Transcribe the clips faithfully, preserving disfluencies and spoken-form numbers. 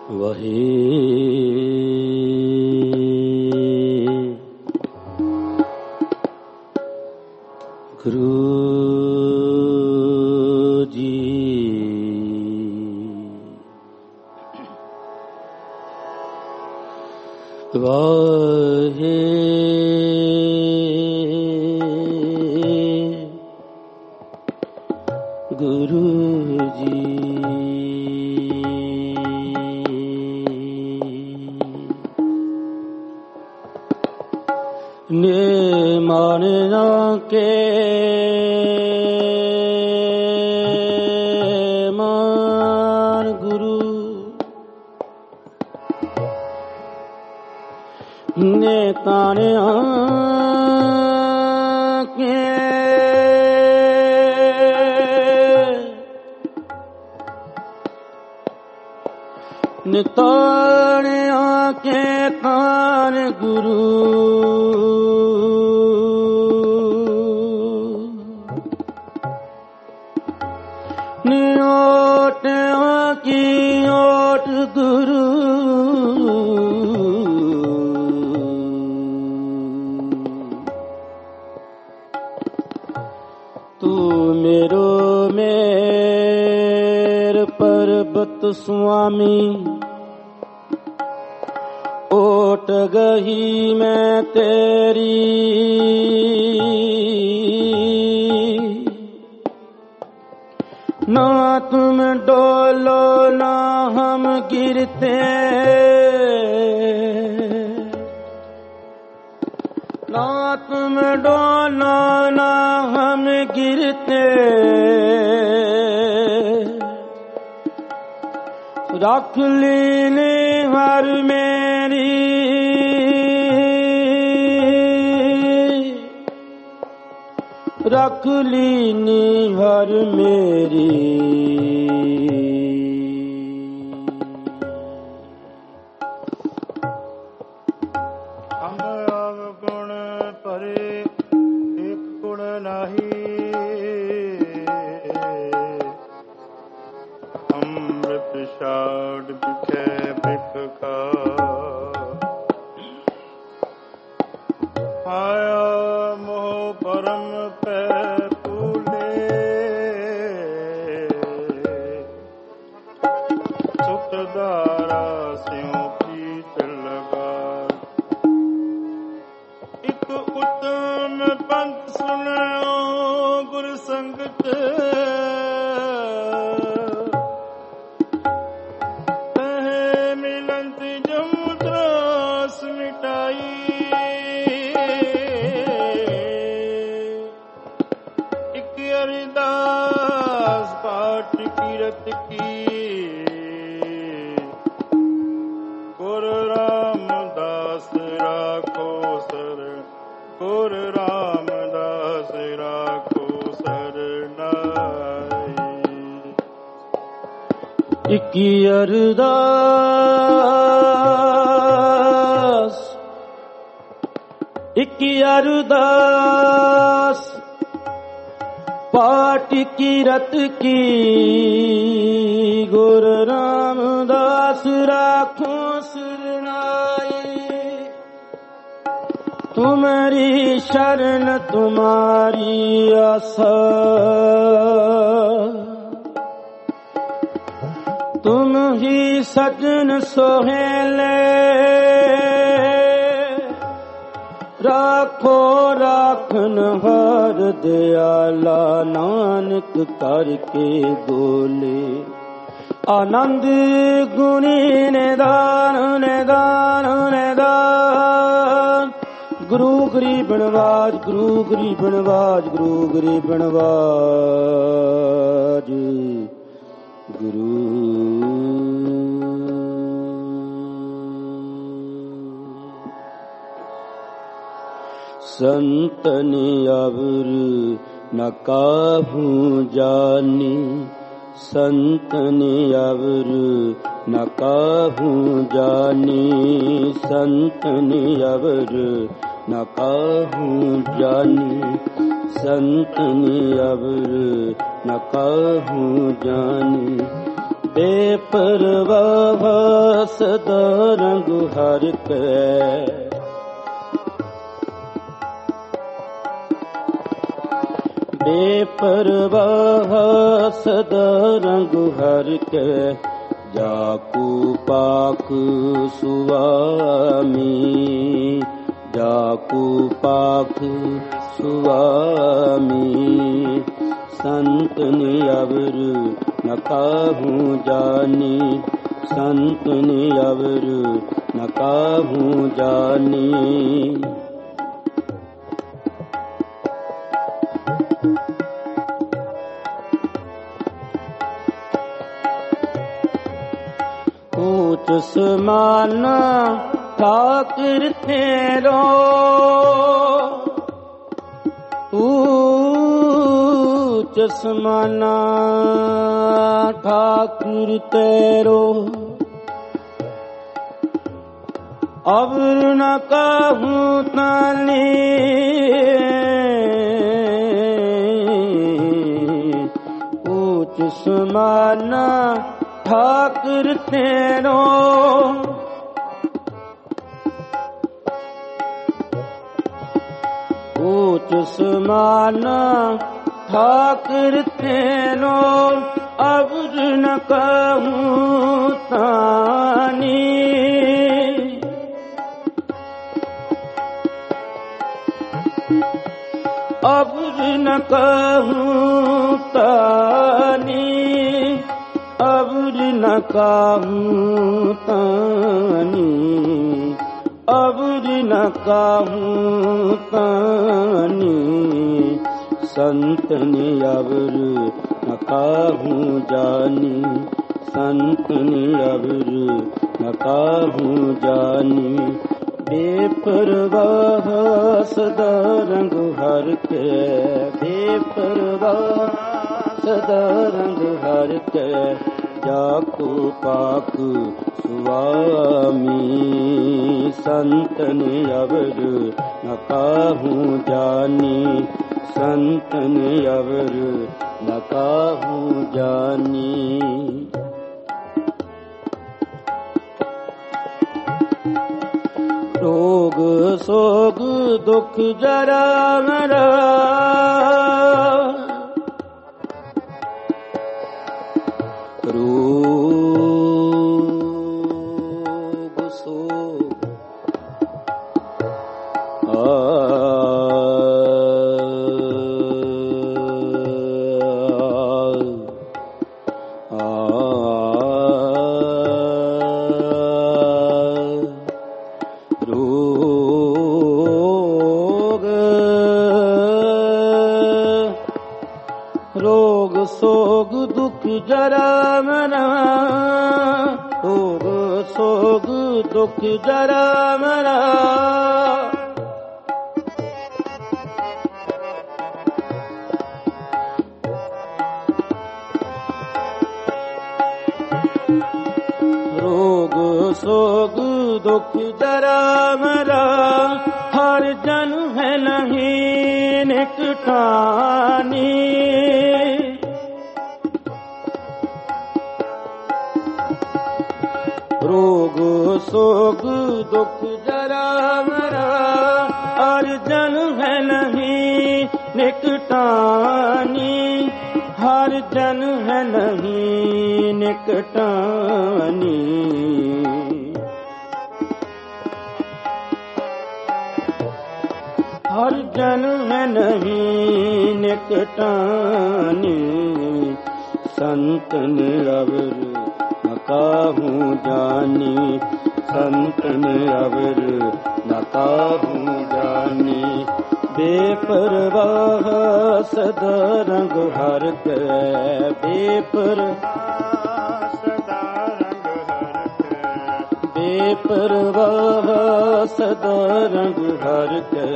ਵਹੇ ਗੁਰੂ ਜੀ ਵਾਹੇ ਗੁਰੂ ਜੀ ਨੇ ਮਾਨਣਾ ਕੇ ਮਾਨ ਗੁਰੂ ਨੇ ਤਾਣਿਆ ਕੇ ਨੇ ਤਾਣਿਆ ਕੇ ਤਾਣ ਗੁਰੂ ਨੇ ਓਟਿਆ ਕੀ ਓਟ ਗੁਰੂ ਤੂੰ ਮੇਰੋ ਮੇਰ ਪਰਬਤ ਸੁਆਮੀ ਓਟ ਗਈ ਮੈਂ ਤੇਰੀ ਨਾ ਤੁਮ ਡੋलो ਨਾ ਹਮ ਗਿਰਤੇ ਨਾ ਤੁਮ ਡੋलो ਨਾ ਹਮ ਗਿਰਤੇ ਰੱਖ ਲੀਨੇ ਹਰ ਮੇਰੀ ਰੱਖ ਲੀਨੀ ਹਰ ਮੇਰੀ ਅੰਬ ਆਵ ਗੁਣ ਭਰੇ ਇੱਕ ਗੁਣ ਨਾਹੀ ਅੰਮ੍ਰਿਤ ਛਾੜ ਬਿਖੇ ਬਿਖ ਖਾ ਆਇਆ ਮੋਹ ਪਰਮ ਪੈ ਭੂਲੇ ਸੁਖ ਦਾਰਾ ਸਿਉ ਪੀਤ ਲਗਾ ਇੱਕ ਉਤਮ ਪੰਥ ਸੁਣਿਓ ਗੁਰ ਸੰਗਤ ਤਹਿ ਮਿਲੰਤ ਜਮ ਤਰਾਸ ਮਿਟਾਈ ਅਰਦਾਸ ਪਾਠ ਕੀਰਤ ਕੀ ਗੁਰ ਰਾਮਦਾਸ ਰਾਖੋ ਸਰ ਗੁਰ ਰਾਮਦਾਸ ਰਾਖੋ ਸਰਨਾਈ ਇਕੀ ਅਰਦਾਸ ਇਕੀ ਅਰਦਾਸ ਪਾਠ ਕੀਰਤ ਕੀ ਗੁਰ ਰਾਮਦਾਸ ਰਾਖੋ ਸਰਨਾਈ ਤੁਮਰੀ ਸ਼ਰਨ ਤੁਮਾਰੀ ਆਸਾ ਤੁਮ ਹੀ ਸਜਣ ਸੋਹੇਲੇ ਰਾਖੋ ਰਾਖਨ ਹਰ ਦਿਆਲਾ ਨਾਨਕ ਕਰਕੇ ਬੋਲੇ ਆਨੰਦ ਗੁਣੀ ਨਿਦਾਨ ਨਿਦਾਨ ਨਿਦਾਨ ਗੁਰੂ ਗਰੀਬ ਨਵਾਜ ਗੁਰੂ ਗਰੀਬ ਨਵਾਜ ਗੁਰੂ ਗਰੀਬ ਨਵਾਜ ਗੁਰੂ ਸੰਤਨ ਅਵਰ ਨ ਕਾਹੂ ਜਾਨੀ ਸੰਤਨ ਅਵਰ ਨ ਕਾਹੂ ਜਾਨੀ ਸੰਤਨ ਅਵਰ ਨ ਕਾਹੂ ਜਾਨੀ ਸੰਤਨ ਅਵਰ ਨ ਕਾਹੂ ਜਾਨੀ ਬੇਪਰਵਾਹ ਸਦਾ ਰੰਗ ਹਰ ਕੈ, ਬੇਪਰਵਾਹ ਸਦਾ ਰੰਗ ਹਰ ਕੈ, ਜਾਕੂ ਪਾਖ ਸੁਆਮੀ, ਜਾਕੂ ਪਾਖ ਸੁਆਮੀ। ਸੰਤ ਨੇ ਅਵਰ ਨ ਕਾਹੂ ਜਾਨੀ, ਸੰਤ ਨੇ ਅਵਰ ਨ ਕਾਹੂ ਜਾਨੀ। ਊਚ ਸਮਾਨਾ ਠਾਕੁਰ ਤੇਰੋ, ਊਚ ਸਮਾਨਾ ਠਾਕੁਰ ਤੇਰੋ। ਅਵਰ ਨ ਕਾਹੂ ਤਾਨੀ, ਊਚ ਸਮਾਨਾ ਠਾਕੁਰ ਤੇਰੋ। ਊਚ ਸਮਾਨਾ ਠਾਕੁਰ ਤੇਰੋ, ਅਵਰ ਨ ਕਾਹੂ ਤਾਨੀ। ਅਵਰ ਨ ਕਾਹੂ ਤਾਨੀ, ਅਵਰ ਨ ਕਾਹੂ ਤਾਨੀ, ਅਵਰ ਨ ਕਾਹੂ ਤਾਨੀ। ਸੰਤ ਨੇ ਅਵਰ ਨ ਕਾਹੂ ਜਾਨੀ, ਸੰਤ ਨੇ ਅਵਰ ਨ ਕਾਹੂ ਜਾਨੀ। ਬੇਪਰਵਾਹ ਸਦਾ ਰੰਗ ਹਰ ਕੈ, ਬੇਪਰਵਾਹ ਸਦਾ ਰੰਗ ਹਰ ਕੈ, ਜਾਕੂ ਪਾਖ ਸੁਆਮੀ। ਸੰਤ ਨੇ ਅਵਰ ਨ ਕਾਹੂ ਜਾਨੀ, ਸੰਤ ਨੇ ਅਵਰ ਨ ਕਾਹੂ ਜਾਨੀ। ਰੋਗ ਸੋਗ ਦੁਖ ਜਰਾ ਮਰਾ, ਰੋਗ ਸੋਗ ਆ ਰੋਗ ਸੋਗ ਦੁਖ ਜਰਾ ਮਰਾ, ਰੋਗ ਸੋਗ ਦੁਖ ਜਰਾ ਮਰਾ। ਰੋਗ ਸੋਗ ਦੁਖ ਜਰਾ ਮਰਾ, ਹਰ ਜਨ ਹੈ ਨਹੀਂ ਨਿਕਟਾਨੀ। ਰੋਗ ਸੋਗ ਦੁਖ ਜਰਾ ਮਰਾ, ਹਰ ਜਨ ਹੈ ਨਹੀਂ ਨਿਕਟਾਨੀ, ਹਰ ਜਨ ਹੈ ਨਹੀਂ ਨਿਕਟਾਨੀ। ਹਰ ਜਨ ਹੈ ਨਹੀਂ ਨਿਕਟਾਨੀ। ਸੰਤ ਨੇ ਅਵਰ ਨ ਕਾਹੂ ਜਾਨੀ, ਸੰਤ ਨੇ ਅਵਰ ਨ ਕਾਹੂ ਜਾਨੀ। ਬੇਪਰਵਾਹ ਸਦਾ ਰੰਗ ਹਰ ਕੈ, ਬੇਪਰਵਾਹ ਸਦਾ ਰੰਗ ਹਰ ਕੈ, ਬੇਪਰਵਾਹ ਸਦਾ ਰੰਗ ਹਰ ਕੈ,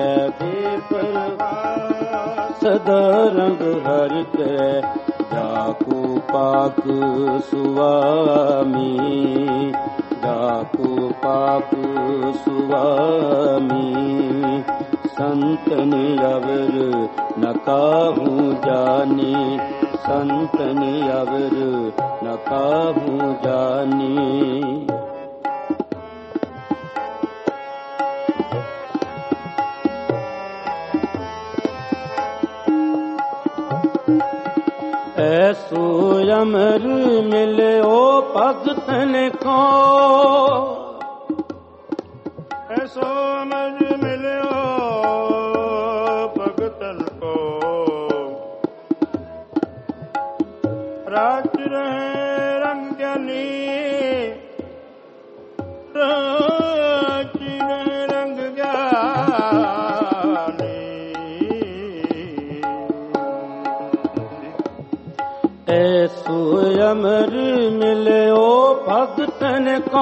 ਬੇਪਰਵਾਹ ਸਦਾ ਰੰਗ ਹਰ ਕੈ। ਜਾਕੂ ਪਾਕ ਸੁਆਮੀ, ਜਾਕੂ ਪਾਕ ਸੁਆਮੀ। ਸੰਤ ਨੇ ਅਵਰ ਨ ਕਾਹੂ ਜਾਨੀ, संतन अवर न काहू जानी। ऐसो अमर मिलो भगतन को, ऐसो अमर मिलो भगतन को, राज रहे रंग ज्ञानी, राज रहे रंग ज्ञानी। ऐसो अमर मिलो भगतन को,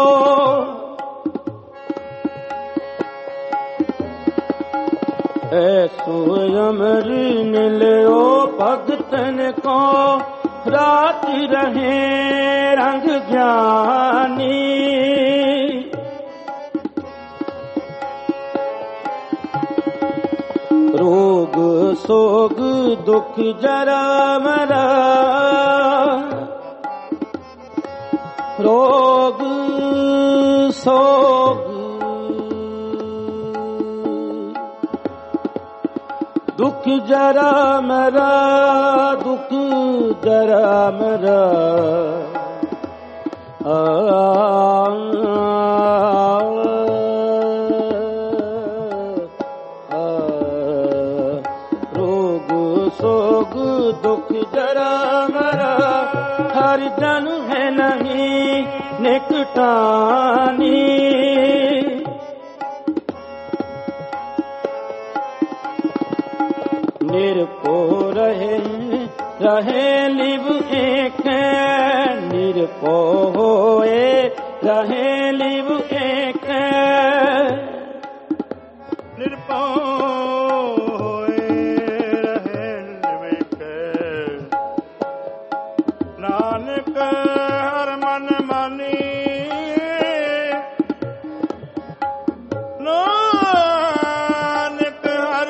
ऐसो अमर मिलो भगतन को, रात रहे रंग ज्ञानी। रोग सोग दुख जरा मरा, रोग सोग दुख जरा मरा, दुख जरा मरा। आ, सोग दुख जरा मरा, हर जन है नहीं निकटानी। निरपो रहे रहे लिव एक, निरपो होए रहे लिव एक, निरपो नानक हर मन मानी, नानक हर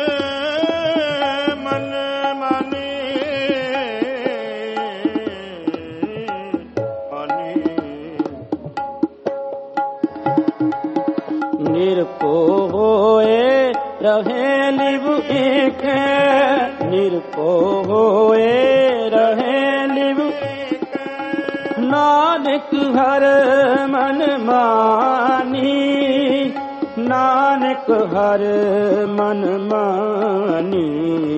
मन मानी, मानी। निरपो होए रहे लिव एक, निरपो होए रहे नानक हर मन मानी, नानक हर मन मानी,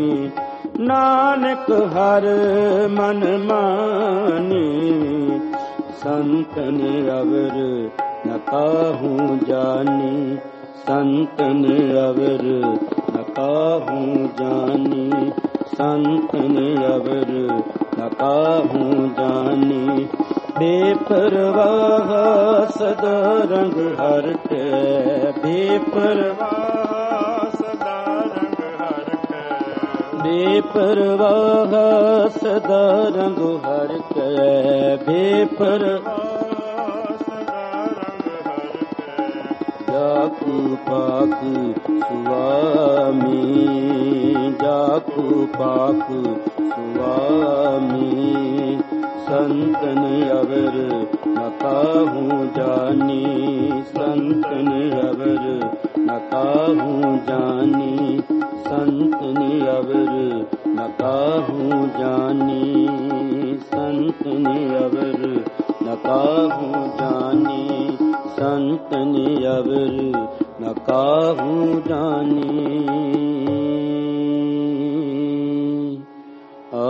नानक हर मन मानी। संतन अवर न काहू जानी, संतन अवर न काहू जानी, संतन अवर न काहू जानी। बेपरवाह सदा रंग हर के, बेपरवाह सदा रंग हर के, बेपरवाह सदा रंग हर के, बेपरवाह सदा रंग हर के। जाकू पाक सुवामी, जाकू पाक सुवामी। संतन अवर न काहू जानी, संतन अवर न काहू जानी, संतन अवर न काहू जानी, संतन अवर न काहू जानी, संतन अवर न काहू जानी। आ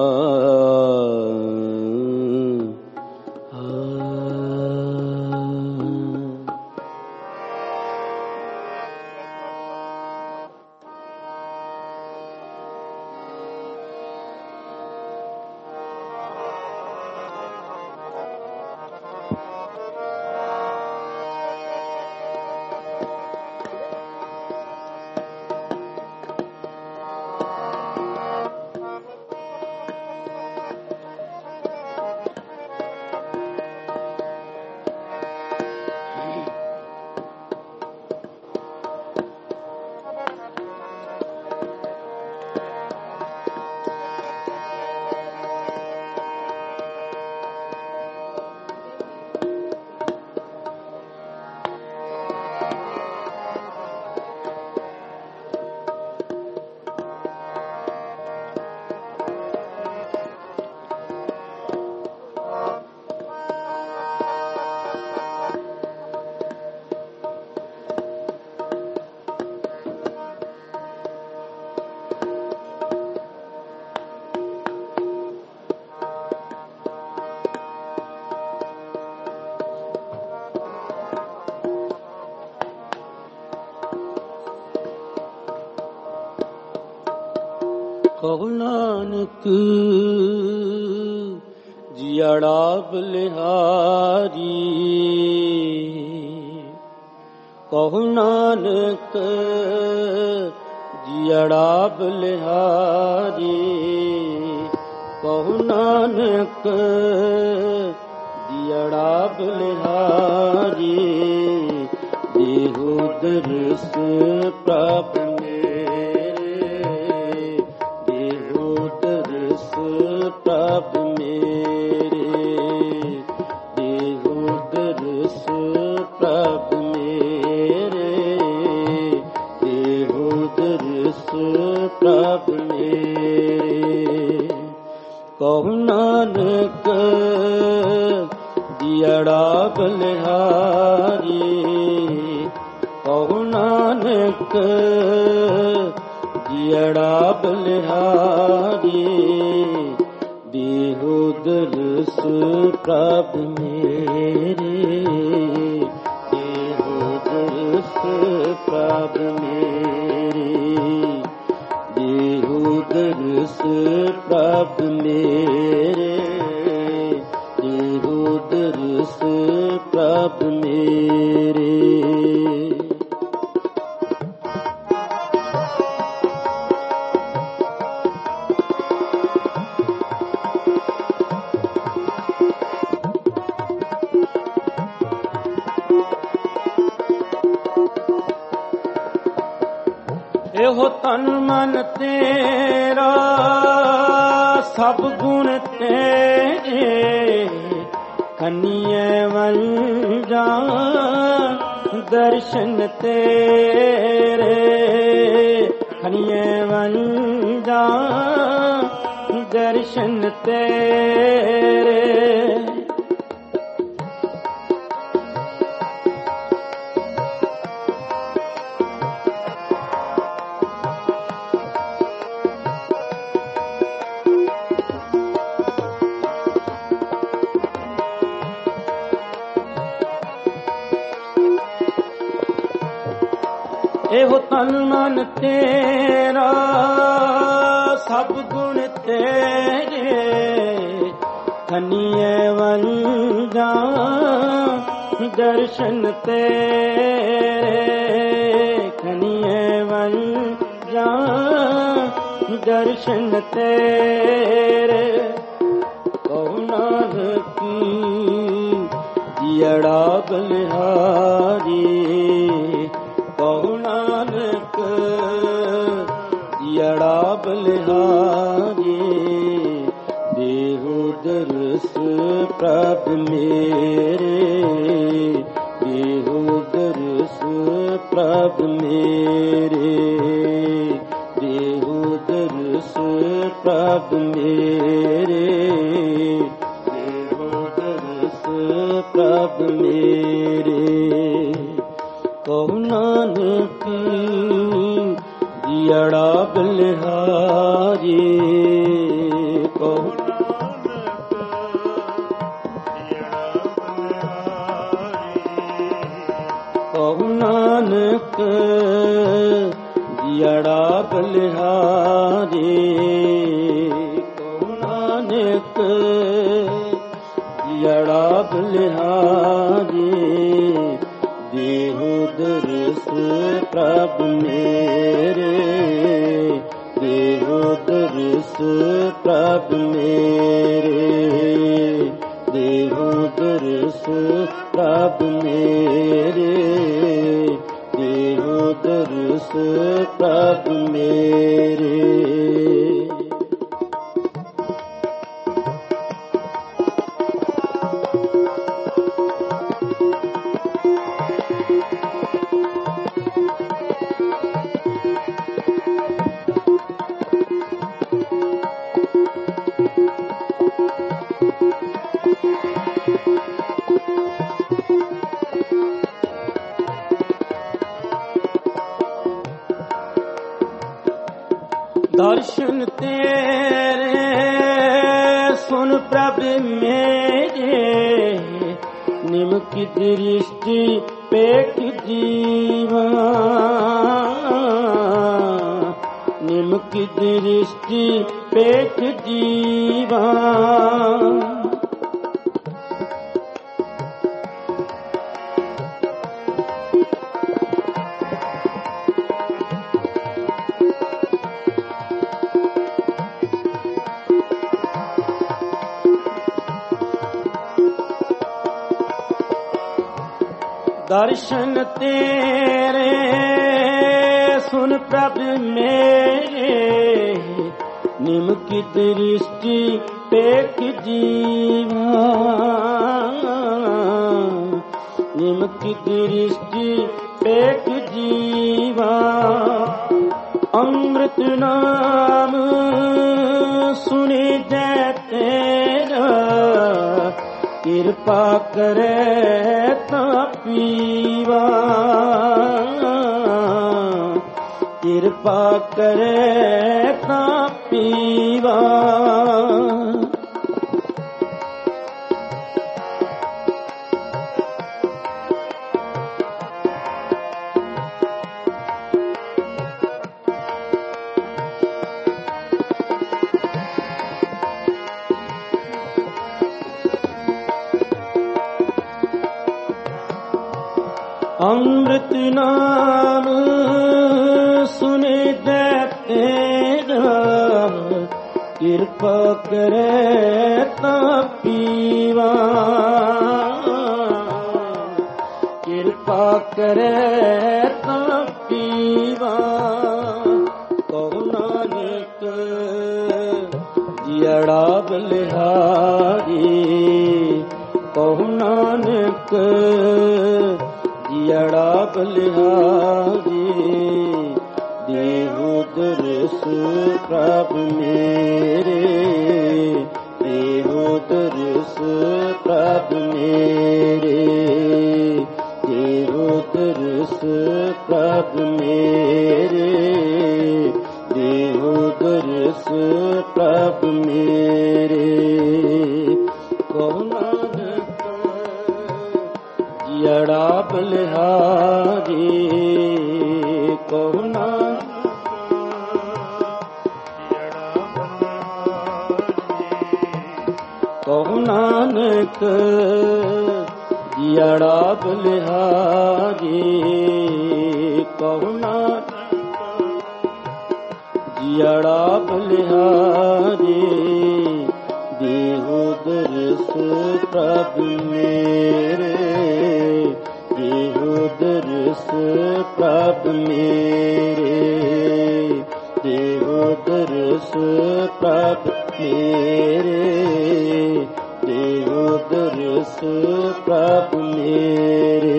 ਕਹੁ ਨਾਨਕ ਜਿਅੜਾ ਬਲਿਹਾਰੀ, ਕਹੁ ਨਾਨਕ ਜਿਅੜਾ ਬਲਿਹਾਰੀ, ਕਹੁ ਨਾਨਕ ਜਿਅੜਾ ਬਲਿਹਾਰੀ, ਦੇਹੁ ਦਰਸ ਪ੍ਰਭ ਮੇਰੇ, ਦੇਹੁ ਦਰਸ ਪ੍ਰਭ ਮੇਰੇ, ਦੇਹੁ ਦਰਸ ਪ੍ਰਭ ਮੇਰੇ, ਦੇਹੁ ਦਰਸ ਪ੍ਰਭ ਮੇਰੇ। ਕਹੁ ਨਾਨਕ ਜਿਅੜਾ ਬਲਿਹਾਰੀ, ਕਹੁ ਨਾਨਕ ਜਿਅੜਾ ਬਲਿਹਾਰੀ, ਦੇਹੁ ਦਰਸ ਪ੍ਰਭ ਮੇਰੇ, ਦੇਹੁ ਦਰਸ ਪ੍ਰਭ ਮੇਰੇ, ਦੇਹੁ ਦਰਸ ਪ੍ਰਭ ਮੇਰੇ, ਦੇਹੁ ਦਰਸ ਪ੍ਰਭ ਮੇਰੇ। ਇਹੋ ਤਨ ਮਨ ਤੇਰਾ ਸਭ ਗੁਣ ਤੇਰੇ, ਖੰਨੀਏ ਵੰਜਾ ਦਰਸ਼ਨ ਤੇਰੇ, ਖੰਨੀਏ ਵੰਜਾ ਦਰਸ਼ਨ ਤੇਰੇ। ਇਹੋ ਤਨ ਮਨ ਤੇਰਾ ਸਭ ਗੁਣ ਤੇਰੇ, ਖੰਨੀਏ ਵੰਜਾ ਦਰਸ਼ਨ ਤੇਰੇ, ਖੰਨੀਏ ਵੰਜਾ ਦਰਸ਼ਨ ਤੇਰੇ। ਕਹੁ ਨਾਨਕ ਜਿਅੜਾ ਬਲਿਹਾਰੀ, ਕਹੁ ਨਾਨਕ ਜਿਅੜਾ ਬਲਿਹਾਰੀ, ਦੇਹੁ ਦਰਸ ਪ੍ਰਭ ਮੇਰੇ, ਦੇਹੁ ਦਰਸ ਪ੍ਰਭ ਮੇਰੇ, ਦੇਹੁ ਦਰਸ ਪ੍ਰਭ ਮੇਰੇ, ਦੇਹੁ ਦਰਸ ਪ੍ਰਭ ਮੇਰੇ। ਕਹੁ ਨਾਨਕ ਜਿਅੜਾ ਬਲਿਹਾਰੀ, ਕਹੁ ਨਾਨਕ ਜਿਅੜਾ ਬਲਿਹਾਰੀ, ਕਹੁ ਨਾਨਕ ਜਿਅੜਾ ਬਲਿਹਾਰੀ, ਕਹੁ ਨਾਨਕ ਜਿਅੜਾ ਬਲਿਹਾਰੀ, ਦੇਹੁ ਦਰਸ ਪ੍ਰਭ ਮੇਰੇ, ਦੇਹੁ ਦਰਸ ਪ੍ਰਭ ਮੇਰੇ, ਦੇਹੁ ਦਰਸ ਪ੍ਰਭ ਮੇਰੇ, ਦੇਹੁ ਦਰਸ ਪ੍ਰਭ ਮੇਰੇ। ਦਰਸ਼ਨ ਤੇਰੇ ਸੁਨ ਪ੍ਰਭ ਮੇਰੇ, ਨਿਮਕ ਦ੍ਰਿਸ਼ਟੀ ਪੇਖ ਜੀਵਾ, निमक दृष्टि पेख जीवा दर्शन तेरे सुन प्रभ मेरे निमक दृष्टि पेख जीवा निमक दृष्टि पेख जीवा अमृत नाम सुने जय तेरा कृपा करे ता पीवा कृपा करे ता पीवा अमृत नाम सुने जय तेरा कृपा करे ता पीवा कृपा करे ता पीवा कहो नानक जियड़ा बलिहारी कहो नानक जियड़ा बलिहारी देहु दरस प्रभ मेरे देहु दरस प्रभ मेरे देहु दरस प्रभ मेरे देहु दरस प्रभ मेरे कहो नानक जियड़ा बलिहारी कहो नानक कहो नानक जियड़ा बलिहारी कहो नानक जियड़ा बलिहारी देहु दरस प्रभ मेरे देहु दरस प्रभ मेरे देहु दरस प्रभ मेरे देहु दरस प्रभ मेरे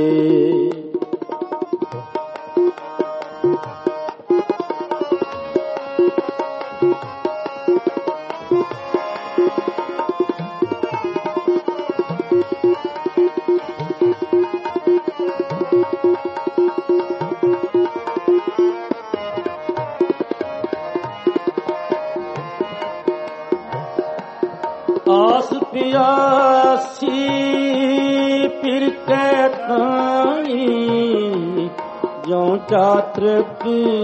आस प्यासी फिर कहताई जो चात्रक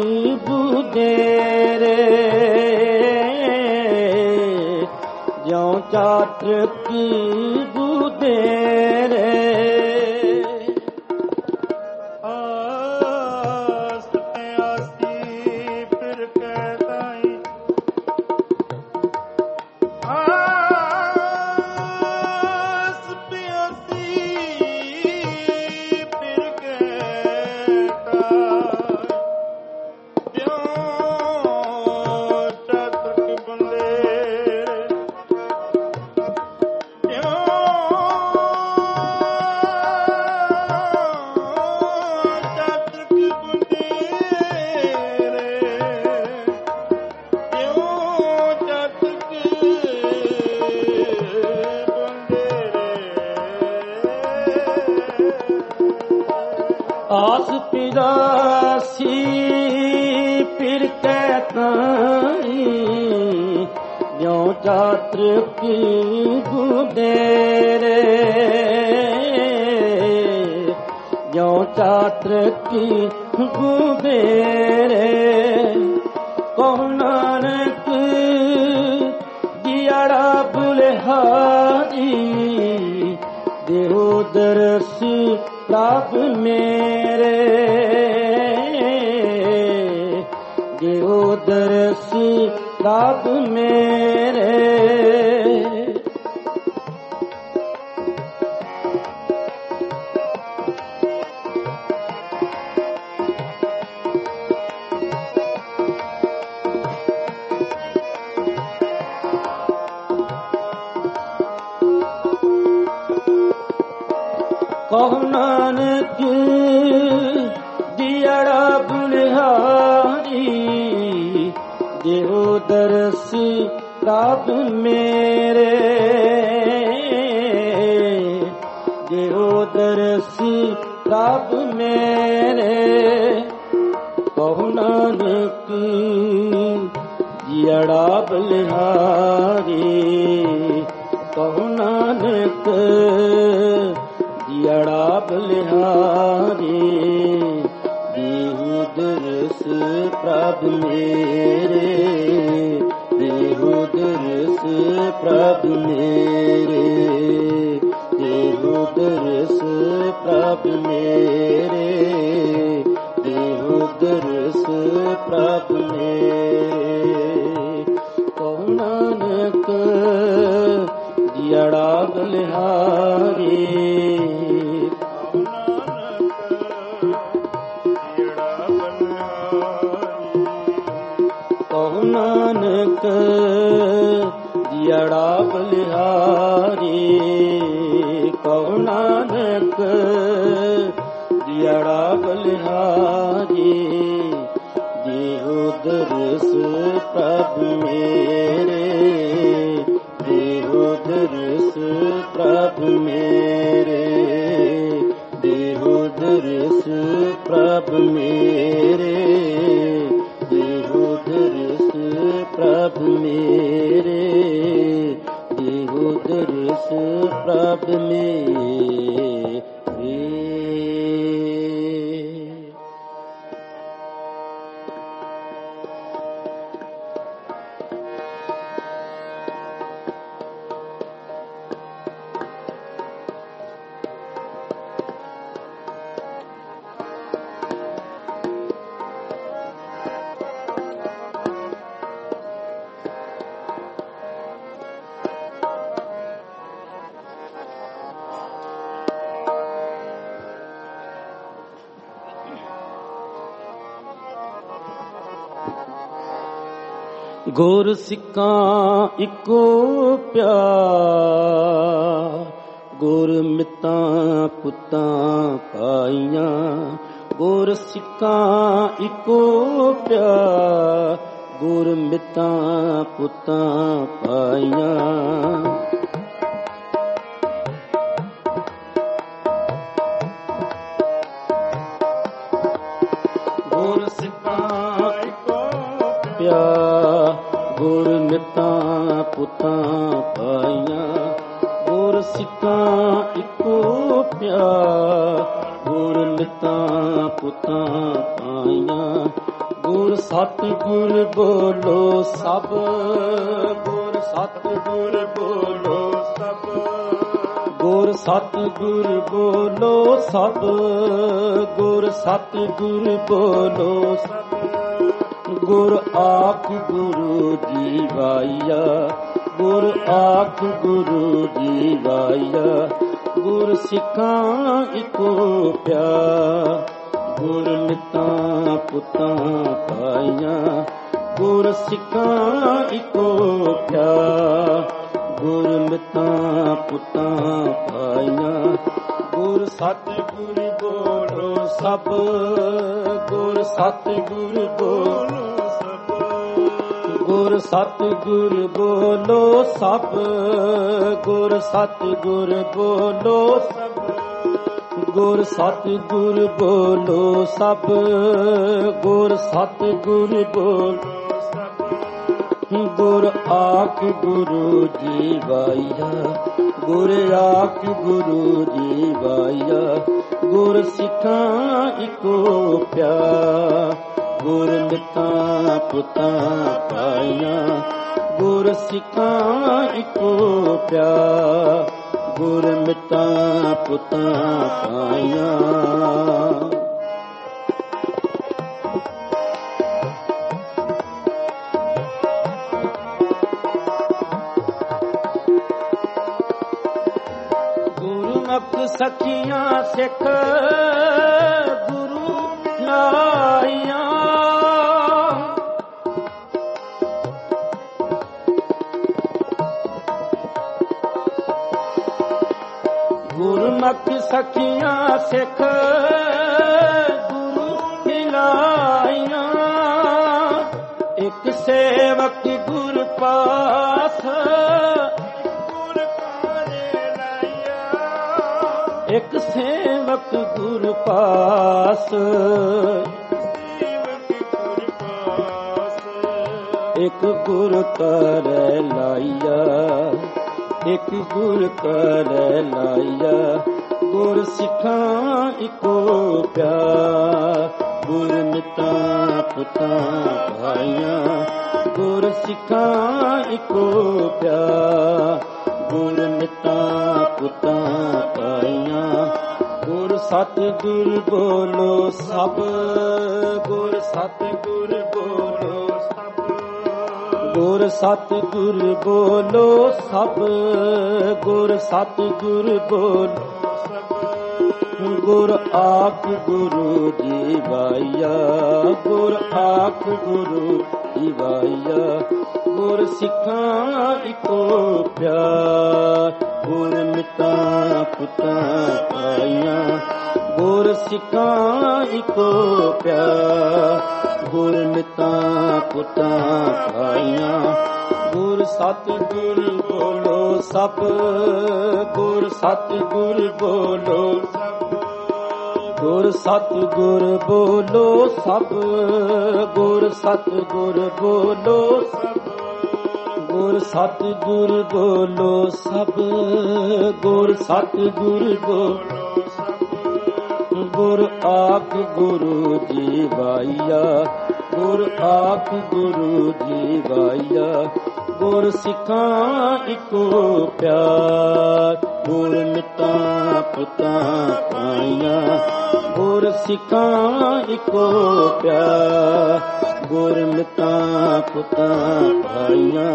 बुदेरे जो चात्रक बुदेरे आस प्यासी फिर कहताई आस पिरासी फिर कहताई जो चात्र की गुदेरे जो चात्र की गुदेरे ਕਹੁ ਨਾਨਕ ਦਿਹਾੜਾ ਬਲਿਹਾਰੀ ਦੇਹੁ ਦਰਸ ਪ੍ਰਭ ਮੇਰੇ ਦੇਹੁ ਦਰਸ ਪ੍ਰਭ ਮੇਰੇ ਕਹੁ ਨਾਨਕ ਦਿਹਾੜਾ ਬਲਿਹਾਰੀ ਦੇਹੁ ਦਰਸ ਪ੍ਰਭ ਮੇਰੇ ਦੇਹੁ ਦਰਸ ਪ੍ਰਭ ਮੇਰੇ ਕਹੁ ਨਾਨਕ ਦਿਹਾੜਾ ਬਲਿਹਾਰੀ ਕਹੁ ਨਾਨਕ ਦਿਹਾੜਾ ਬਲਿਹਾਰੀ ਦੇਹੁ ਦਰਸ ਪ੍ਰਭ ਮੇਰੇ ਦੇਹੁ ਦਰਸ ਪ੍ਰਭ ਮੇਰੇ ਦੇਹੁ ਦਰਸ ਪ੍ਰਭ ਮੇਰੇ ਦੇਹੁ ਦਰਸ ਪ੍ਰਭ ਮੇਰੇ ਕਹੁ ਨਾਨਕ ਦਿਹਾੜਾ ਬਲਿਹਾਰੀ ਕਹੁ ਨਾਨਕ ਦਿਹਾੜਾ ਬਲਿਹਾਰੀ ਕਹੁ ਨਾਨਕ ਦਿਹਾੜਾ ਬਲਿਹਾਰੀ ਦੇਹੁ ਦਰਸ ਪ੍ਰਭ ਮੇਰੇ ਦੇਹੁ ਦਰਸ ਪ੍ਰਭ ਮੇਰੇ ਦੇਹੁ ਦਰਸ ਪ੍ਰਭ ਮੇਰੇ ਦੇਹੁ ਦਰਸ ਪ੍ਰਭ ਮੇਰੇ ਦੇਹੁ ਦਰਸ ਪ੍ਰਭ ਮੇਰੇ ਗੁਰ ਸਿੱਖਾਂ ਇੱਕੋ ਪਿਆਰ ਗੁਰ ਮਿੱਤਾਂ ਪੁੱਤਾਂ ਭਾਈਆਂ ਗੁਰ ਸਿੱਖਾਂ ਇੱਕੋ ਪਿਆਰ ਗੁਰ ਮਿੱਤਾਂ ਪੁੱਤਾਂ ਭਾਈਆਂ ਗੁਰ ਸਿੱਖਾਂ ਇੱਕੋ ਪਿਆਰ ਗੁਰ ਮਿੱਤਾਂ ਪੁੱਤਾਂ ਭਾਈਆਂ ਗੁਰ ਸਿੱਖਾਂ ਇੱਕੋ ਪਿਆਰ ਗੁਰ ਮਿੱਤਾਂ ਪੁੱਤਾਂ ਭਾਈਆਂ ਗੁਰ ਸਤਿਗੁਰ ਬੋਲੋ ਸਭ ਗੁਰ ਸਤਿਗੁਰ ਬੋਲੋ ਸਭ ਗੁਰ ਸਤਿਗੁਰ ਬੋਲੋ ਸਭ ਗੁਰ ਸਤਿਗੁਰ ਬੋਲੋ ਸਭ ਗੁਰ ਆਖ ਗੁਰੂ ਜੀ ਵਾਇਆ ਗੁਰ ਆਖ ਗੁਰੂ ਜੀ ਵਾਇਆ ਗੁਰ ਸਿੱਖਾਂ ਇੱਕੋ ਪਿਆਰ ਗੁਰ ਮਿੱਤਾਂ ਪੁੱਤਾਂ ਭਾਈਆਂ ਗੁਰ ਸਿੱਖਾਂ ਇੱਕੋ ਪਿਆਰ ਗੁਰ ਮਿੱਤਾਂ ਪੁੱਤਾਂ ਭਾਈਆਂ ਗੁਰ ਸਤਿਗੁਰ ਬੋਲੋ ਸਭ ਗੁਰ ਸਤਿਗੁਰ ਬੋਲੋ ਗੁਰ ਸਤਿਗੁਰ ਬੋਲੋ ਸਭ ਗੁਰ ਸਤਿਗੁਰ ਬੋਲੋ ਸਭ ਗੁਰ ਸਤਿਗੁਰ ਬੋਲੋ ਸਭ ਗੁਰ ਸਤਿਗੁਰ ਬੋਲੋ ਸਭ ਗੁਰ ਆਖ ਗੁਰੂ ਜੀ ਵਾਇਆ ਗੁਰ ਆਖ ਗੁਰੂ ਜੀ ਵਾਇਆ ਗੁਰ ਸਿੱਖਾਂ ਇੱਕੋ ਪਿਆਰ ਗੁਰ ਮਿਤਾਂ ਪੁੱਤਾਂ ਪਾਈਆਂ, ਗੁਰ ਸਿੱਖਾਂ ਇੱਕੋ ਪਿਆਰ, ਗੁਰ ਮਿਤਾਂ ਪੁੱਤਾਂ ਪਾਈਆਂ। ਗੁਰਮੁਖ ਸਖੀਆਂ ਸਿੱਖ ਗੁਰੂ ਲਾਈਆਂ, ਗੁਰਮੁਖ ਸਖੀਆਂ ਸਿੱਖ ਗੁਰੂ ਲਾਈਆਂ। ਇੱਕ ਸੇਵਕ ਗੁਰ ਪਾਸ ਇੱਕ ਸੇਵਕ ਗੁਰ ਪਾਸ, ਇੱਕ ਗੁਰ ਕਰੈ ਲਾਈਆ, ਇੱਕ ਗੁਰ ਕਰੈ ਲਾਈਆ। ਗੁਰ ਸਿੱਖਾਂ ਇੱਕੋ ਪਿਆਰ, ਗੁਰ ਮਿਤਾਂ ਪੁੱਤਾਂ ਭਾਈਆਂ, ਗੁਰ ਸਿੱਖਾਂ ਇੱਕੋ ਪਿਆਰ, ਗੁਰ ਮਿਤਾਂ ਪੁੱਤਾਂ ਭਾਈਆਂ। ਗੁਰ ਸਤਿਗੁਰ ਬੋਲੋ ਸਭ, ਗੁਰ ਸਤਿਗੁਰ ਬੋਲੋ ਸਭ, ਗੁਰ ਸਤਿਗੁਰ ਬੋਲੋ ਸਭ, ਗੁਰ ਸਤਿਗੁਰ ਬੋਲੋ ਸਭ। ਗੁਰ ਆਖ ਗੁਰੂ ਜੀ ਵਾਇਆ, ਗੁਰ ਆਖ ਗੁਰੂ ਜੀ ਵਾਇਆ। ਗੁਰ ਸਿੱਖਾਂ ਇੱਕੋ ਪਿਆਰ, ਗੁਰ ਮਿਤਾਂ ਪੁੱਤਾਂ ਪਾਈਆਂ, ਗੁਰ ਸਿੱਖਾਂ ਇੱਕੋ ਪਿਆਰ, ਗੁਰ ਮਿਤਾਂ ਪੁੱਤਾਂ ਪਾਈਆਂ। ਗੁਰ ਸਤਿਗੁਰ ਬੋਲੋ ਸਭ, ਗੁਰ ਸਤਿਗੁਰ ਬੋਲੋ ਸਭ, ਗੁਰ ਸਤਿਗੁਰ ਬੋਲੋ ਸਭ, ਗੁਰ ਸਤਿਗੁਰ ਬੋਲੋ ਸਭ, ਗੁਰ ਸਤਿਗੁਰ ਬੋਲੋ ਸਭ, ਗੁਰ ਸਤਿਗੁਰ ਬੋਲੋ ਸਭ। ਗੁਰ ਆਖ ਗੁਰੂ ਜੀ ਵਾਇਆ, ਗੁਰ ਆਖ ਗੁਰੂ ਜੀ ਵਾਇਆ। ਗੁਰ ਸਿੱਖਾਂ ਇੱਕੋ ਪਿਆਰ, ਗੁਰ ਮਿਤਾਂ ਪੁੱਤਾਂ ਪਾਈਆਂ, ਗੁਰ ਸਿੱਖਾਂ ਇੱਕੋ ਪਿਆਰ, ਗੁਰ ਮਿਤਾਂ ਪੁੱਤਾਂ ਪਾਈਆਂ।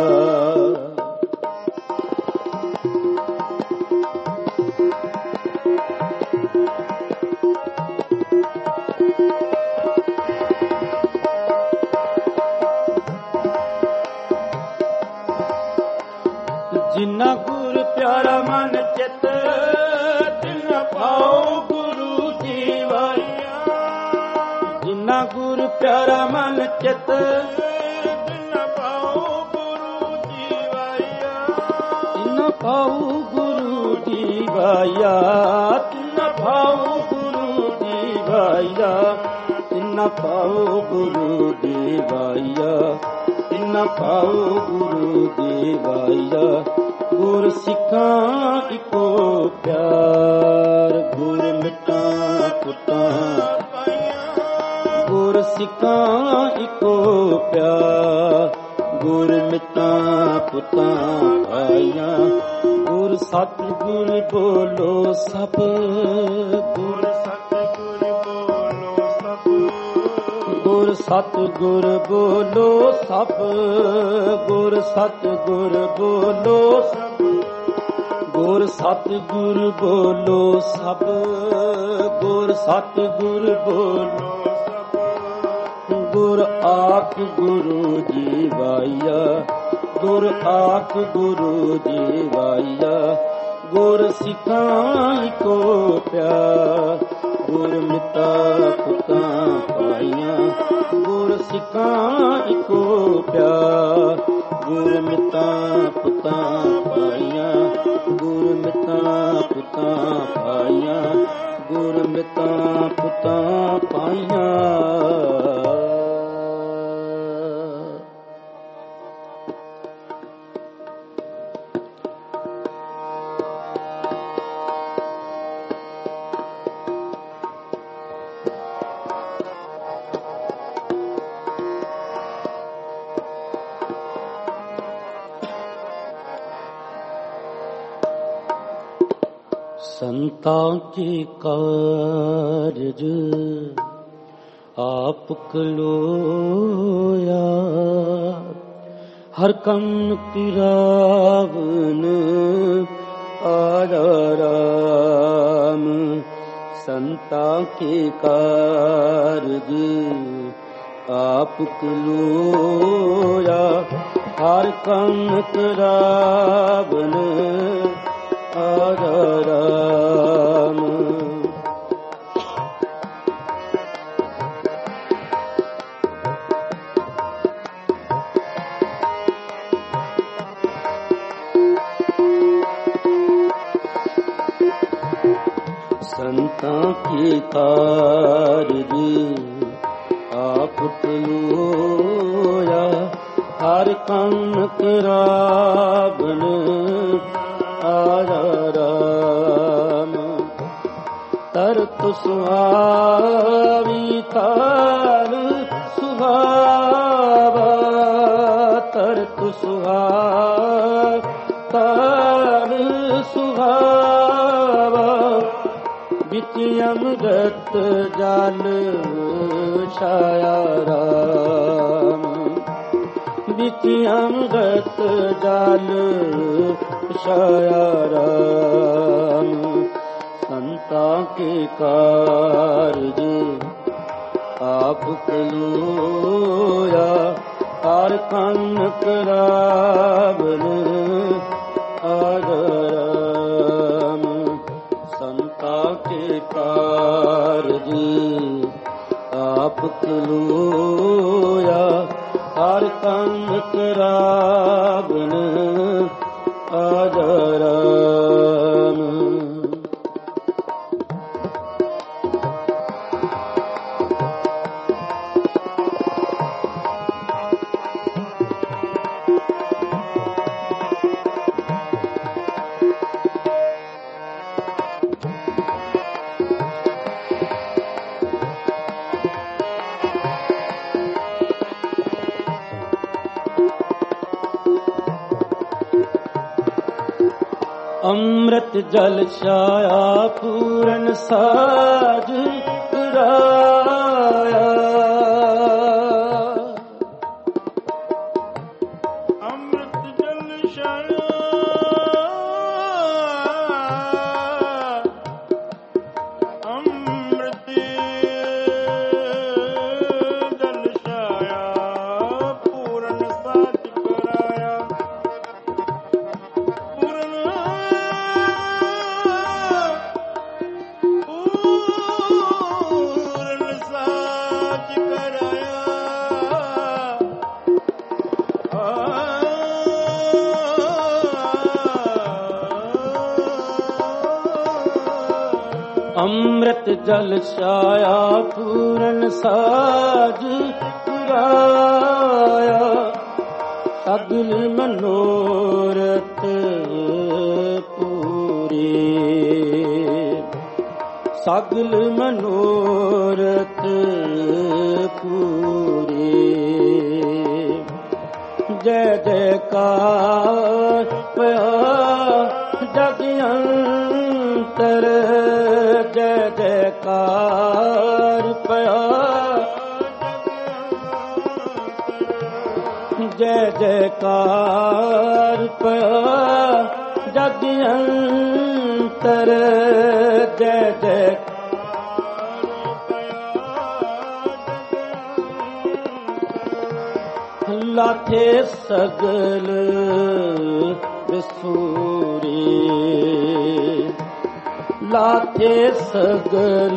ਜਿਨ੍ਹਾਂ ਗੁਰ ਪਿਆਰਾ ਮਨ ਚਿਤ, ਤਿਨਾਂ ਪਾਉ ਗੁਰੂ ਜੀ ਵਾਇਆ। ਜਿਨ੍ਹਾਂ ਗੁਰ ਪਿਆਰਾ ਮਨ ਚਿਤ, ਤਿਨਾਂ ਪਾਉ ਗੁਰੂ ਜੀ ਵਾਇਆ। ਤਿਨਾਂ ਪਾਉ ਗੁਰੂ ਜੀ ਵਾਇਆ, ਤਿਨਾਂ ਪਾਉ ਗੁਰੂ ਜੀ ਵਾਇਆ। ਤਿਨਾਂ ਪਾਉ ਗੁਰੂ ਜੀ ਵਾਇਆ, ਤਿਨਾਂ ਪਾਉ ਗੁਰੂ ਜੀ ਵਾਇਆ। ਗੁਰ ਸਿੱਖਾਂ ਇੱਕੋ ਪਿਆਰ, ਗੁਰ ਮਿਤਾਂ ਪੁੱਤਾਂ ਪਾਈਆਂ। ਗੁਰ ਸਿੱਖਾਂ ਇੱਕੋ ਪਿਆਰ, ਗੁਰ ਮਿਤਾਂ ਪੁੱਤਾਂ ਪਾਈਆਂ। ਗੁਰ ਸਤਿਗੁਰ ਬੋਲੋ ਸਭ, ਗੁਰ ਸਤਿਗੁਰ ਬੋਲੋ ਸਭ, ਗੁਰ ਸਤਿਗੁਰ ਬੋਲੋ ਸਭ, ਗੁਰ ਸਤਿਗੁਰ ਬੋਲੋ ਸਭ, ਗੁਰ ਸਤਿਗੁਰ ਬੋਲੋ ਸਭ, ਗੁਰ ਸਤਿਗੁਰ ਬੋਲੋ ਸਭ। ਗੁਰ ਆਖ ਗੁਰੂ ਜੀ ਵਾਇਆ, ਗੁਰ ਆਖ ਗੁਰੂ ਜੀ ਵਾਇਆ। ਗੁਰ ਸਿੱਖਾਂ ਇੱਕੋ ਪਿਆਰ, ਗੁਰ ਮਿਤਾਂ ਪੁੱਤਾਂ ਪਾਈਆਂ। ਗੁਰ ਸਿੱਖਾਂ ਇੱਕੋ ਪਿਆਰ, ਗੁਰ ਮਿਤਾਂ ਪੁੱਤਾਂ ਪਾਈਆਂ। ਗੁਰ ਮਿਤਾਂ ਪੁੱਤਾਂ ਪਾਈਆਂ, ਗੁਰ ਮਿਤਾਂ ਪੁੱਤਾਂ ਪਾਈਆਂ। ਸੰਤਾਂ ਕੀ ਕਾਰਜ ਆਪ ਕਲੋਇਆ, ਹਰ ਕੰਮ ਕਿਰਾਵਨ ਆਇਆ ਰਾਮ। ਸੰਤਾਂ ਕੀ ਕਾਰਜ ਆਪ ਕਲੋਇਆ, ਹਰ ਕੰਮ ਕਿਰਾਵਨ ਆਇਆ ਰਾਮ। ਸੰਤਾਂ ਕੀ ਕਾਰਜ ਆਪ ਕਲੋਇਆ, ਹਰ ਕੰਮ ਕਰਾਵਨ ਆਇਆ ਰਾਮ। ਤਰਤ ਸੁਹਾਵੀ ਤਾਰ ਸੁਹਾਵਾ, ਤਰਤ ਸੁਹਾਵ ਤਾਰ ਸੁਹਾਵਾ। ਵਿੱਚ ਅੰਮ੍ਰਿਤ ਜਲ ਛਾਇਆ ਰਾਮ, ਵਿੱਚ ਅੰਮ੍ਰਿਤ ਜਲ ਛਾਇਆ ਰਾਮ। ਸੰਤਾਂ ਕੇ ਕਾਰਜ ਆਪ ਕਲੋਇਆ, ਹਰ ਕੰਮ ਕਰਾਵਨ ਆਇਆ ਰਾਮ। ਸੰਤਾਂ ਕੇ ਕਾਰਜ ਆਪ ਕਲੋਇਆ, ਹਰ ਕੰਮ ਕਰਾਵਨ ਆਇਆ ਰਾਮ। ਅੰਮ੍ਰਿਤ ਜਲ ਛਾਇਆ ਪੂਰਨ ਸਾਜ ਕਰਾਇਆ, ਅੰਮ੍ਰਿਤ ਜਲ ਛਾਇਆ, ਅੰਮ੍ਰਿਤ ਜਲ ਛਾਇਆ ਪੂਰਨ ਸਾਜ ਕਰਾਇਆ। ਅੰਮ੍ਰਿਤ ਜਲ ਛਾਇਆ ਪੂਰਨ ਸਾਜ ਕਰਾਇਆ, ਸਗਲ ਮਨੋਰਥ ਪੂਰੇ, ਸਗਲ ਮਨੋਰਥ ਪੂਰੇ। ਜੈ ਜੈਕਾਰ ਪਿਆ ਜਗ ਅੰਤਰ, ਜੈ ਜੈਕਾਰ ਪਿਆ, ਜੈ ਜੈਕਾਰ ਪਿਆ ਜਗ ਅੰਤਰ, ਜੈ ਜੈ ਲਾਥੇ ਸਗਲ ਵਿਸੂਰੇ, ਲਾਥੇ ਸਗਲ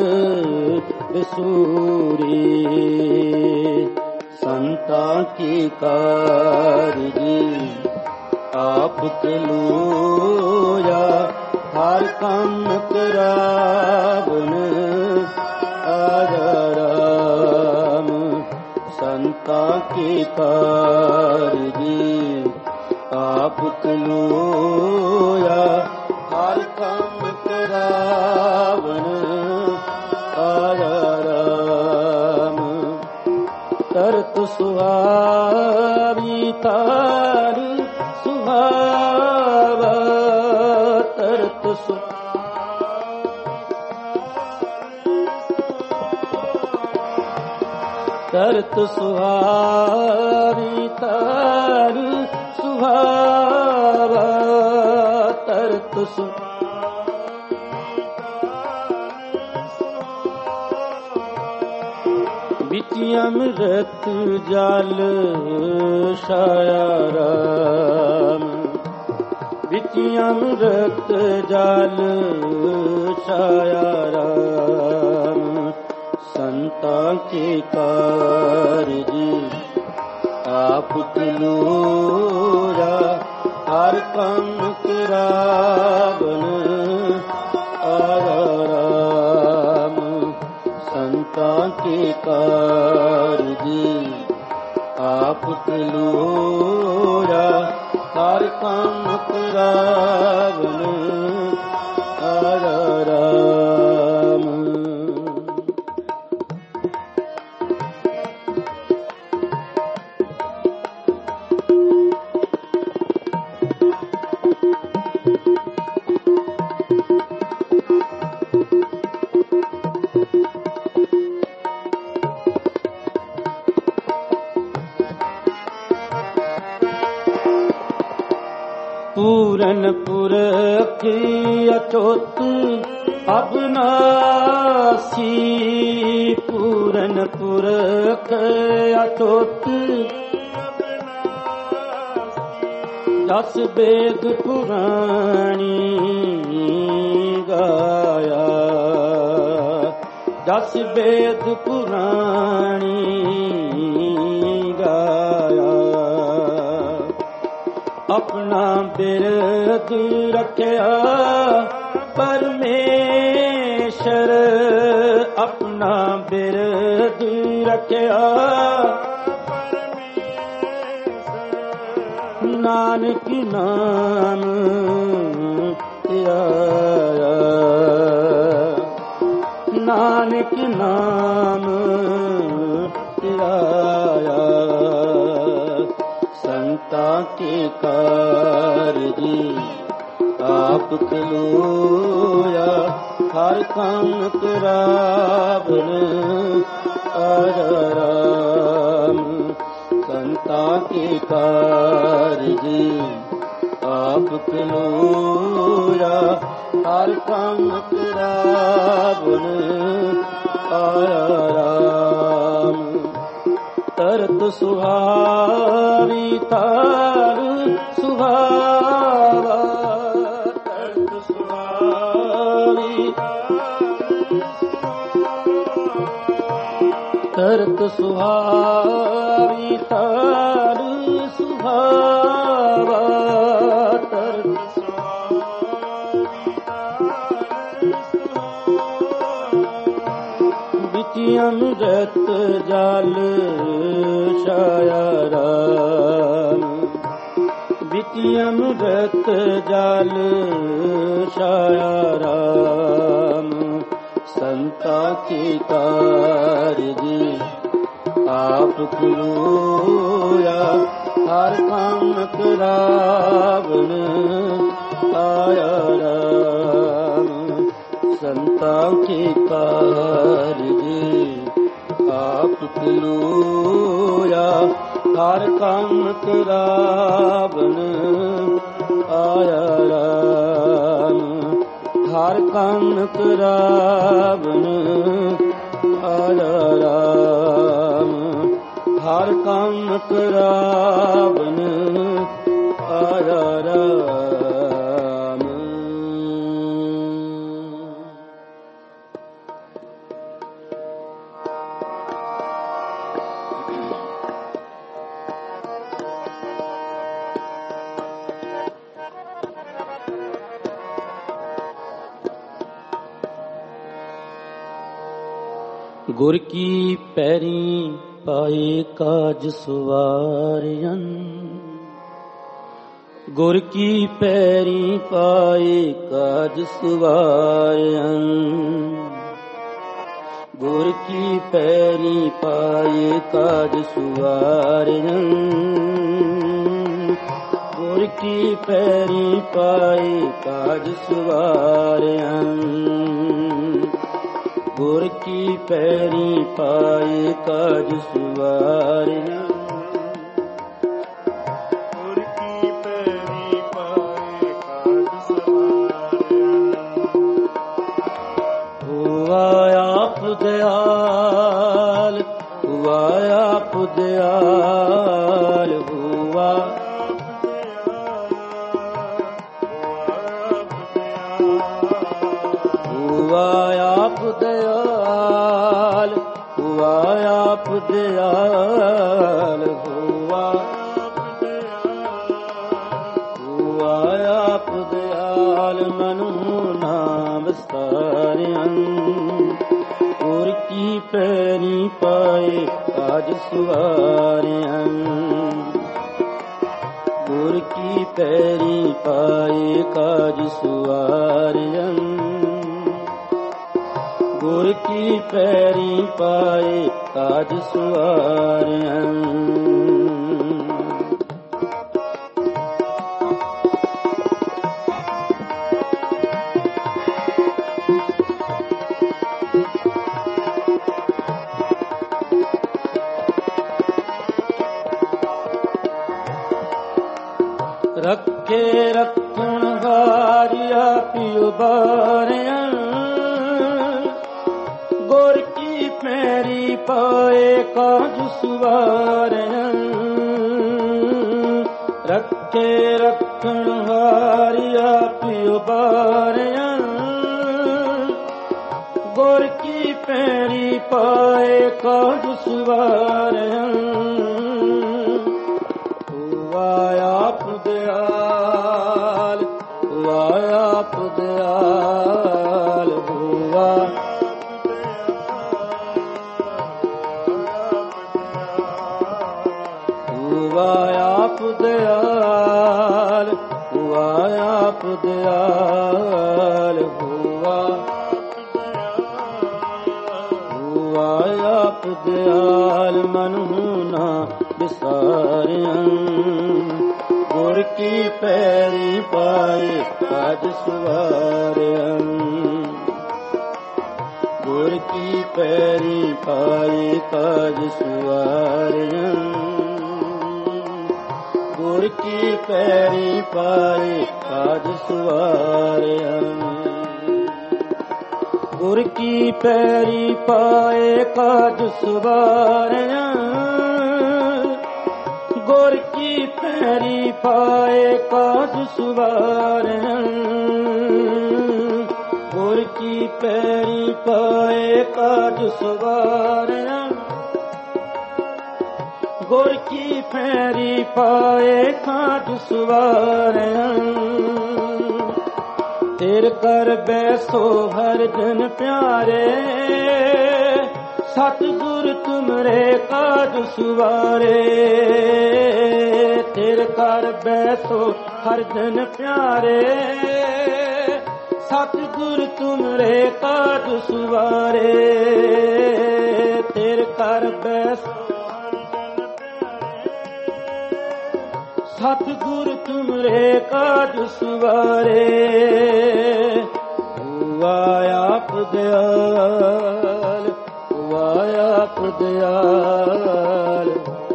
ਵਿਸੂਰੇ। ਸੰਤਾਂ ਕੀ ਕਾਰਜ ਆਪ ਕਲੋਇਆ, ਹਰ ਕੰਮ ਕਰਾਵਨ ਆਇਆ ਰਾਮ। ਸੰਤਾਂ ਕੀ ਕਾਰਜ ਆਪ ਕਲੋਇਆ, ਹਰ ਕੰਮ ਕਰਾਵਨ ਆਇਆ ਰਾਮ। ਤਰਤ ਸੁਹਾਵੀ ਤਾਰ ਸੁਹਾਵਾ, ਤਰਤ ਸੁਹਾਵਾ ਤਰਤ ਸੁਹਾਵੀ ਤਰ ਸੁਹਾਵਾ ਤਰਤ ਸੁਹਾਵਾ ਅੰਮ੍ਰਿਤ ਜਲ ਛਾਇਆ ਰਾਮ ਵਿੱਚ ਅੰਮ੍ਰਿਤ ਜਲ ਛਾਇਆ ਰਾਮ ਸੰਤਾਂ ਕੇ ਕਾਰਜ ਆਪ ਤਿਲੋਰਾ ਹਰ ਕੰਮ ਕਰਾਵਨ ਆਰਾਮ ਸੰਤਾਂ ਕੇ ਕਾਰਜ ਆਪ ਤਿਲੋਰਾ ਹਰ ਕੰਮ ਕਰਾਵਨ ਆਰਾਮ ਪੂਰਨ ਪੁਰਖ ਅਚੋਤ ਅਬਨਾਸੀ ਪੂਰਨ ਪੁਰਖ ਅਚੋਤ ਦਸ ਵੇਦ ਪੁਰਾਣੀ ਗਾਇਆ ਦਸ ਵੇਦ ਪੁਰਾਣੀ ਗਾਇਆ ਆਪਣਾ ਬਿਰਦ ਰੱਖਿਆ ਪਰਮੇਸ਼ਰ ਆਪਣਾ ਬਿਰਦ ਰੱਖਿਆ ਨਾਨਕ ਨਾਮ ਧਿਆਇਆ ਨਾਨਕ ਨਾਮ ਧਿਆਇਆ ਸੰਤਾਂ ਕੇ ਕਾਰਜ ਆਪ ਖਲੋਇਆ ਹਰ ਕੰਮ ਕਰਾਵਨ ਆਰਾਮ ਸੰਤਾਂ ਕੇ ਕਾਰਜ ਆਪ ਖਲੋਇਆ ਹਰ ਕੰਮ ਕਰਾਵਨ ਆਰਾਮ ਤਰਤ ਸੁਹਾਵੀ ਤਾਰ ਸੁਹਾਵਾ ਤਰਤ ਸੁਹਾਵੀ ਤਰਤ ਸੁਹਾਵੀ ਤਾਰ ਸੁਹਾਵਾ ਤਰਤ ਵਿੱਚ ਅੰਮ੍ਰਿਤ ਜਲ ਛਾਇਆ ਰਾਮ ਵਿੱਚ ਅੰਮ੍ਰਿਤ ਜਲ ਛਾਇਆ ਰਾਮ ਸੰਤਾਂ ਕੇ ਕਾਰਜ ਆਪ ਖਲੋਇਆ ਹਰ ਕੰਮ ਕਰਾਵਨ ਆਇਆ ਰਾਮ ਸੰਤਾਂ ਕੇ ਕਾਰਜ ਆਪ ਖਲੋਇਆ ਹਰ ਕੰਮ ਕਰਾਵਨ ਆਇਆ ਰਾਮ ਹਰ ਕੰਮ ਕਰਾਵਨ ਆਇਆ ਰਾਮ ਹਰ ਕੰਮ ਕਰਾਵਨ ਆਇਆ ਰਾਮ ਗੁਰ ਕੀ ਪੈਰੀ ਪਾਏ ਕਾਜ ਸਵਾਰਿਅਨ ਗੁਰ ਕੀ ਪੈਰੀ ਪਾਏ ਕਾਜ ਸਵਾਰਿਅਨ ਗੁਰ ਕੀ ਪੈਰੀ ਪਾਏ ਕਾਜ ਸਵਾਰਿਅਨ ਗੁਰ ਕੀ ਪੈਰੀ ਪਾਏ ਕਾਜ ਸਵਾਰਿਅਨ ਗੁਰ ਕੀ ਪੈਰੀ ਪਾਏ ਕਾਜ ਸਵਾਰਿਆ। ਗੁਰ ਕੀ ਪੈਰੀ ਪਾਏ ਕਾਜ ਸਵਾਰਿਆ। ਹੁਆ ਆਪ ਦਿਆਲ, ਹੁਆ ਆਪ ਦਿਆਲ, ਹੁਆ ਆਪ ਦਿਆਲ, ਹੁਆ ਆਪ ਦਿਆਲ, ਹੁਆ ਹੁਆ ਆਪ ਦਿਆਲ, ਮਨੁ ਨਾਮ ਵਿਸਾਰਿਆ। ਗੁਰ ਕੀ ਪੈਰੀ ਪਾਏ ਕਾਜ ਸਵਾਰਿਆ। ਗੁਰ ਕੀ ਪੈਰੀ ਪਾਏ ਕਾਜ ਸਵਾਰਿਆ। ਗੁਰ ਕੀ ਪੈਰੀ ਪਾਏ ਕਾਜ ਸਵਾਰਿਆ। ਰੱਖੇ ਰੱਖਣ ਹਾਰਿਆ ਪਿਉ ਬਾਰਿਆ। ਗੁਰ ਕੀ ਪੈਰੀ ਪਾਏ ਕਾਜ ਸਵਾਰਿਆ। ਰੱਖੇ ਰੱਖਣ ਹਾਰਿਆ ਪਿਉ ਬਾਰਿਆ। ਗੁਰ ਕੀ ਪੈਰੀ ਪਾਏ ਕਾਜ ਸਵਾਰਿਆ। ਆਪ ਦਿਆਲ, ਹੁਆ ਆਪ ਦਿਆਲ, ਹੁਆ ਹੁਆ ਆਪ ਦਿਆਲ, ਹੁਆ ਆਪ ਦਿਆਲ, ਹੁਆ ਹੁਆ ਆਪ ਦਿਆਲ, ਮਨੁ ਨਾ ਵਿਸਾਰਿਆ। ਗੁਰ ਕੀ ਪੈਰੀ ਪਾਏ ਕਾਜ ਸਵਾਰਿਆ। ਗੁਰ ਕੀ ਪੈਰੀ ਪਾਏ ਕਾਜ ਸਵਾਰਿਆ। ਗੁਰ ਕੀ ਪੈਰੀ ਪਾਏ ਕਾਜ ਸਵਾਰਿਆ। ਗੁਰ ਕੀ ਪੈਰੀ ਪਾਏ ਕਾਜ ਸਵਾਰਿਆ। ਗੁਰ ਕੀ ਪੈਰੀ ਪਾਏ ਕਾਜ ਸਵਾਰਿਆ। ਗੁਰ ਕੀ ਪੈਰੀ ਪਾਏ ਕਾਜ ਸਵਾਰਿਆ। ਗੁਰ ਕੀ ਪੈਰੀ ਪਾਏ ਕਾਜ ਸਵਾਰਿਆ। ਤੇਰ ਕਰ ਬੈਸੋ ਹਰ ਜਨ ਪਿਆਰੇ। ਸਤਿਗੁਰ ਤੁਮਰੇ ਕਾਜ ਸਵਾਰੇ। ਤੇਰ ਕਰ ਬੈਸੋ ਹਰ ਜਨ ਪਿਆਰੇ। ਸਤਿਗੁਰ ਤੁਮਰੇ ਕਾਜ ਸਵਾਰੇ। ਤੇਰ ਕਰ ਬੈਸੋ ਸਤਿਗੁਰ ਤੁਮਰੇ ਕਾਜ ਸਵਾਰੇ। ਹੁਆ ਆਪ ਦਿਆਲ, ਹੁਆ ਆਪ ਦਿਆਲ,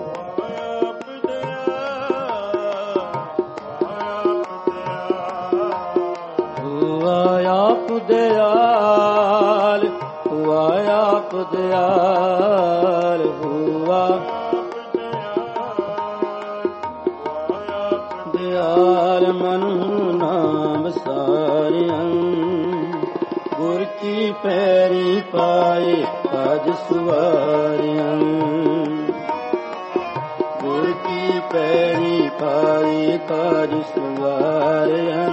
ਹੁਆ ਆਪ ਦਿਆਲ, ਹੁਆ ਆਪ ਦਿਆਲ, ਹੁਆ ਦਿਆਲ, ਮਨੁ ਨਾਮ ਵਿਸਾਰਿਆ। ਗੁਰ ਕੀ ਪੈਰੀ ਪਾਏ ਕਾਜ ਸਵਾਰਿਆ। ਗੁਰ ਕੀ ਪੈਰੀ ਪਾਏ ਕਾਜ ਸਵਾਰਿਆ।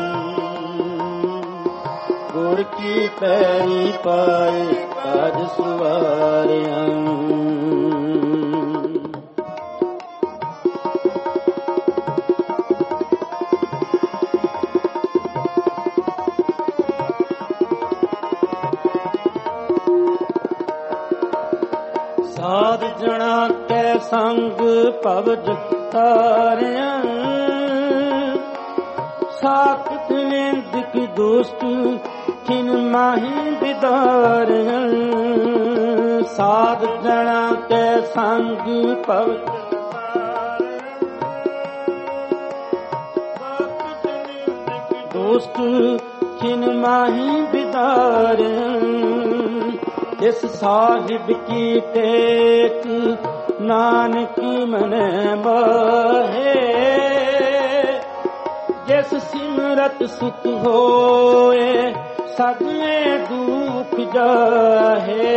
ਗੁਰ ਕੀ ਪੈਰੀ ਪਾਏ ਕਾਜ ਸਵਾਰਿਆ। ਸਾਧ ਜਣਾ ਕੈ ਸੰਗ ਭਵ ਜਤਾਰਿਆ। ਸਾਖਤ ਨਿੰਦ ਕੀ ਦੋਸਤ खिन माही बिदार साध जना के संग पव दोस्त खिन माही बिदार इस साहिब की टेक नानक मन बहे जिस सिमरत सुख होए सगले दुख जाहे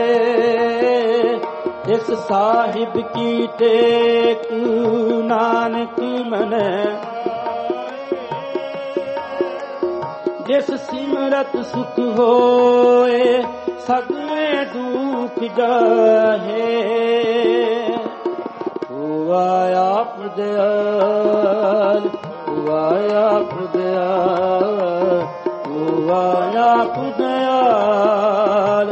इस साहिब की टेक नानक मन जिस सिमरत सुख होए सगले दुख जाहे हुआ आप दयाल हुआ आप दयाल हुआ आप दयाल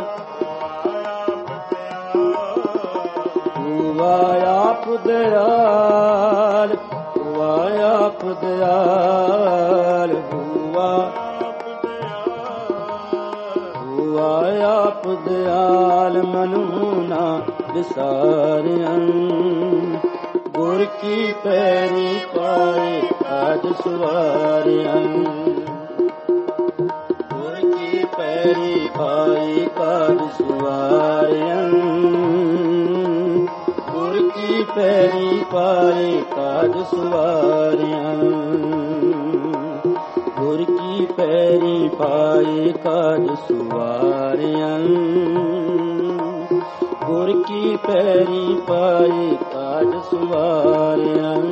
हुआ आप दयाल हुआ आप दयाल हुआ आप दयाल मनु ना विसारियन गुर की पैरी पाए आज सुवारियन गुर की पैरी पाए आज सुवारियन गुर की पैरी पाए आज सुवारियन गुर की पैरी पाए काज सुवारियन गुर की पैरी पाए काज सुवारियन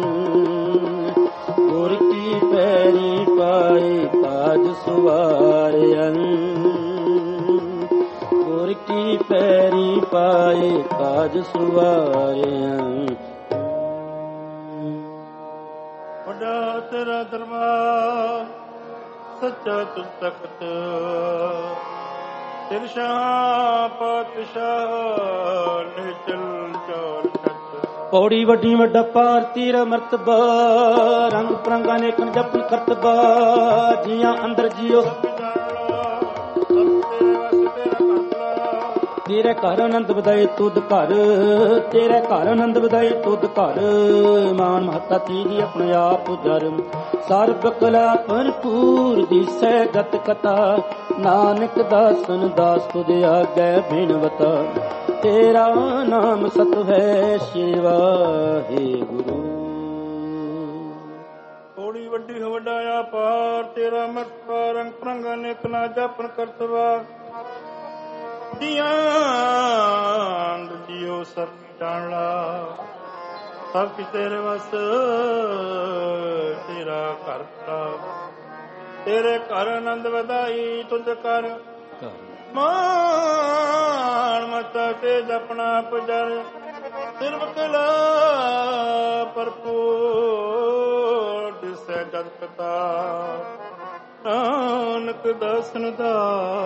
गुर की पैरी पाए काज सुवारियन गुर की पैरी पाए काज सुवारियन तेरा दरबार सच्चा तुझ तख्त तिरशाह पातशाह निचल चौल छत पौड़ी वड्डी वड्डा पार तेरा मर्तबा रंग परंगा ने कन जपन करतबा जिया अंदर जियो तेरे घर आनंद बधाई तुद घर तेरे घर आनंद बधाई तुद घर मान महता तीजी अपने आप धर्म सर्ब कला भरपूर दिसै गत कथा नानक दासन दास तुद आगे बिनवता तेरा नाम सत है शिवा हे गुरु थोड़ी वड्डी हो वड्डाया पार तेरा मर्तबा रंग परंगा ने कना जपन करतवा जियो सब जाना सब तेरे वस तेरा घर तेरे घर आनंद वधाई तुझ कर मान मता ते जपना पुजर सिर्फ कला भरपूर दिसै जगता नानक दर्शन दा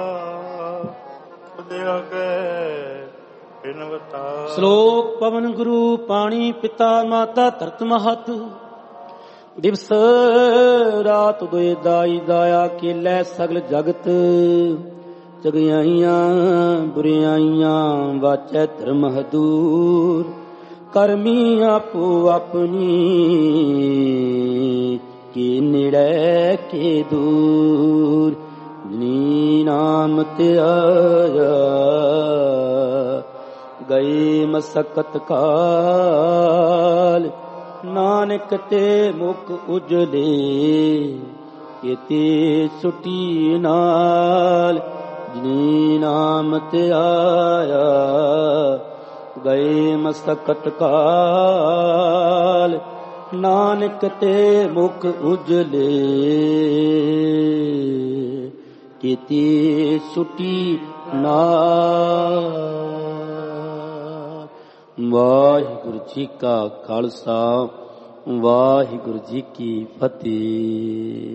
श्लोक पवन गुरु पानी पिता माता धरत महत दिवस रात दोए दाई दाया केलै सगल जगत चगियाइयां बुरियाइयां वाचै धर्म दूर करमी आपो अपनी के नेड़े के दूर जिनी नाम ते आया गए मसकत काल नानक ते मुख उजले केते सुटी नाल जिनी नाम ते आया गए मसकत काल नानक ते मुख उजले केते सुटी नाल। ਵਾਹਿਗੁਰੂ ਜੀ ਕਾ ਖਾਲਸਾ ਵਾਹਿਗੁਰੂ ਜੀ ਕੀ ਫਤਿਹ।